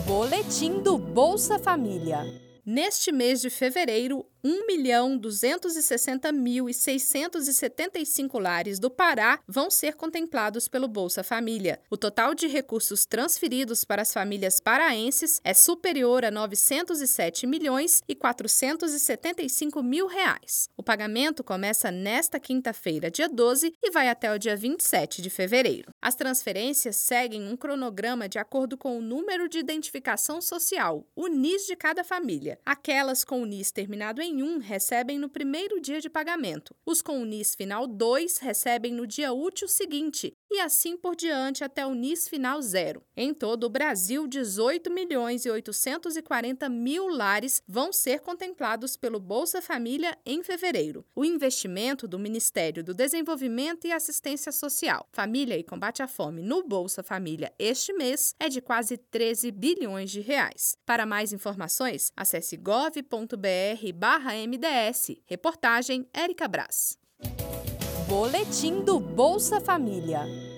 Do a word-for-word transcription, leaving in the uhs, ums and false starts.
Boletim do Bolsa Família. Neste mês de fevereiro, um milhão duzentos e sessenta mil e seiscentos e setenta e cinco lares do Pará vão ser contemplados pelo Bolsa Família. O total de recursos transferidos para as famílias paraenses é superior a novecentos e sete milhões e quatrocentos e setenta e cinco mil reais. O pagamento começa nesta quinta-feira, dia doze, e vai até o dia vinte e sete de fevereiro. As transferências seguem um cronograma de acordo com o número de identificação social, o N I S de cada família. Aquelas com o N I S terminado em um recebem no primeiro dia de pagamento. Os com o N I S final dois recebem no dia útil seguinte e assim por diante até o N I S final zero. Em todo o Brasil, dezoito milhões e oitocentos e quarenta mil lares vão ser contemplados pelo Bolsa Família em fevereiro. O investimento do Ministério do Desenvolvimento e Assistência Social, Família e Combate à Fome no Bolsa Família este mês é de quase treze bilhões de reais. Para mais informações, acesse gov ponto br barra M D S. Reportagem Érica Braz. Boletim do Bolsa Família.